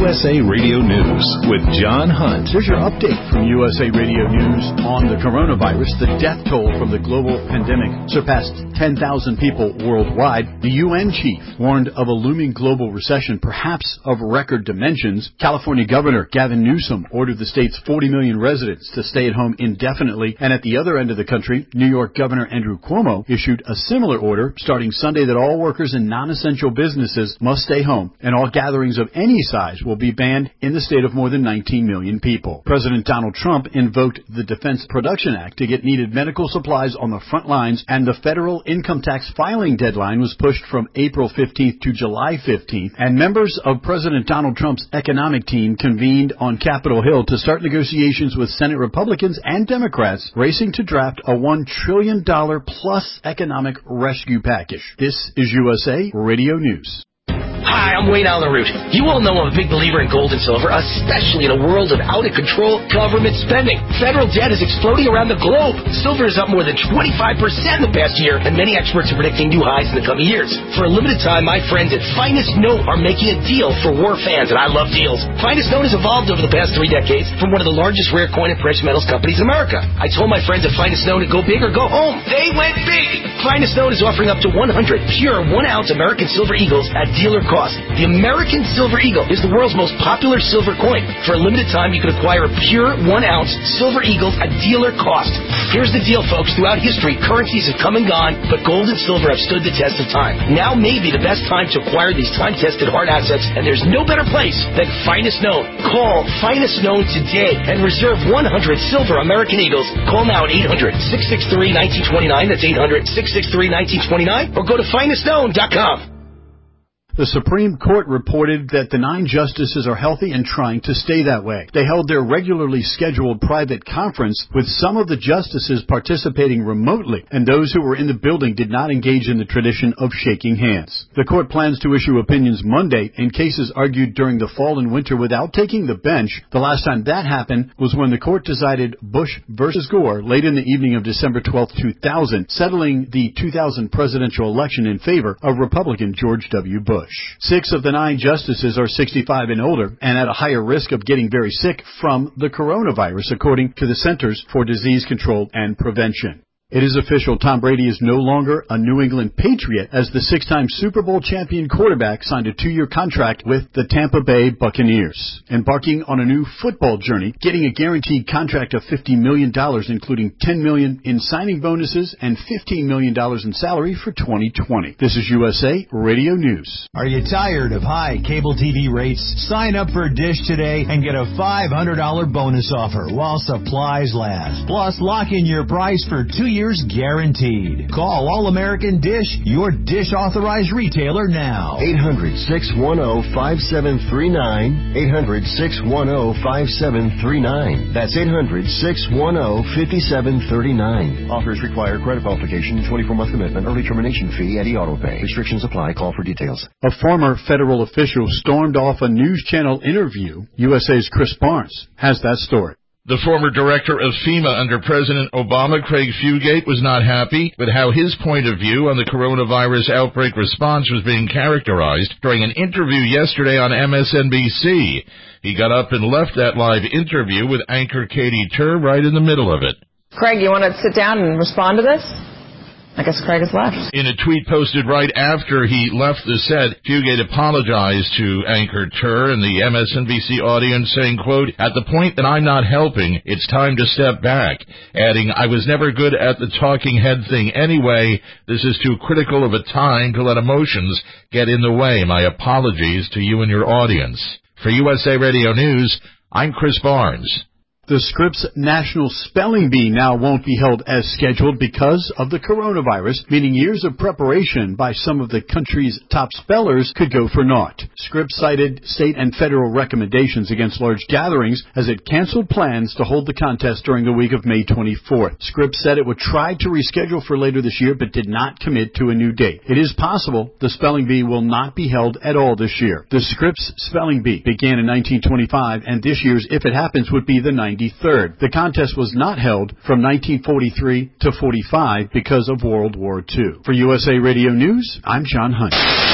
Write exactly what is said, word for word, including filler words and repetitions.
U S A Radio News with John Hunt. Here's your update from U S A Radio News on the coronavirus. The death toll from the global pandemic surpassed ten thousand people worldwide. The U N chief warned of a looming global recession, perhaps of record dimensions. California Governor Gavin Newsom ordered the state's forty million residents to stay at home indefinitely. And at the other end of the country, New York Governor Andrew Cuomo issued a similar order starting Sunday that all workers in non-essential businesses must stay home, and all gatherings of any size will be banned in the state of more than nineteen million people. President Donald Trump invoked the Defense Production Act to get needed medical supplies on the front lines, and the federal income tax filing deadline was pushed from April fifteenth to July fifteenth. And members of President Donald Trump's economic team convened on Capitol Hill to start negotiations with Senate Republicans and Democrats racing to draft a one trillion dollars plus economic rescue package. This is U S A Radio News. Hi, I'm Wayne Allen Root. You all know I'm a big believer in gold and silver, especially in a world of out-of-control government spending. Federal debt is exploding around the globe. Silver is up more than twenty-five percent in the past year, and many experts are predicting new highs in the coming years. For a limited time, my friends at Finest Note are making a deal for war fans, and I love deals. Finest Note has evolved over the past three decades from one of the largest rare coin and precious metals companies in America. I told my friends at Finest Note to go big or go home. They went big! Finest Note is offering up to one hundred pure one-ounce American Silver Eagles at dealer cost. The American Silver Eagle is the world's most popular silver coin. For a limited time, you can acquire a pure one-ounce Silver Eagle at dealer cost. Here's the deal, folks. Throughout history, currencies have come and gone, but gold and silver have stood the test of time. Now may be the best time to acquire these time-tested hard assets, and there's no better place than Finest Known. Call Finest Known today and reserve one hundred silver American Eagles. Call now at eight hundred, six six three, one nine two nine. That's eight hundred, six six three, one nine two nine. Or go to finest known dot com. The Supreme Court reported that the nine justices are healthy and trying to stay that way. They held their regularly scheduled private conference with some of the justices participating remotely, and those who were in the building did not engage in the tradition of shaking hands. The court plans to issue opinions Monday in cases argued during the fall and winter without taking the bench. The last time that happened was when the court decided Bush versus Gore late in the evening of December twelfth, two thousand, settling the two thousand presidential election in favor of Republican George W. Bush. Six of the nine justices are sixty-five and older and at a higher risk of getting very sick from the coronavirus, according to the Centers for Disease Control and Prevention. It is official. Tom Brady is no longer a New England Patriot, as the six-time Super Bowl champion quarterback signed a two-year contract with the Tampa Bay Buccaneers, embarking on a new football journey, getting a guaranteed contract of fifty million dollars, including ten million dollars in signing bonuses and fifteen million dollars in salary for twenty twenty. This is U S A Radio News. Are you tired of high cable T V rates? Sign up for Dish today and get a five hundred dollars bonus offer while supplies last. Plus, lock in your price for two years. Guaranteed. Call All-American Dish, your Dish authorized retailer now. eight hundred, six one zero, five seven three nine. eight hundred, six one zero, five seven three nine. That's eight hundred, six one zero, five seven three nine. Offers require credit qualification, twenty-four month commitment, early termination fee, and e-auto pay. Restrictions apply. Call for details. A former federal official stormed off a news channel interview. U S A's Chris Barnes has that story. The former director of FEMA under President Obama, Craig Fugate, was not happy with how his point of view on the coronavirus outbreak response was being characterized during an interview yesterday on M S N B C. He got up and left that live interview with anchor Katie Tur right in the middle of it. Craig, you want to sit down and respond to this? I guess Craig has left. In a tweet posted right after he left the set, Fugate apologized to anchor Tur and the M S N B C audience, saying, quote, "At the point that I'm not helping, it's time to step back," adding, "I was never good at the talking head thing anyway. This is too critical of a time to let emotions get in the way. My apologies to you and your audience." For U S A Radio News, I'm Chris Barnes. The Scripps National Spelling Bee now won't be held as scheduled because of the coronavirus, meaning years of preparation by some of the country's top spellers could go for naught. Scripps cited state and federal recommendations against large gatherings as it canceled plans to hold the contest during the week of May twenty-fourth. Scripps said it would try to reschedule for later this year, but did not commit to a new date. It is possible the Spelling Bee will not be held at all this year. The Scripps Spelling Bee began in nineteen twenty-five, and this year's, if it happens, would be the ninety-third. The contest was not held from nineteen forty-three to forty-five because of World War Two. For U S A Radio News, I'm John Hunt.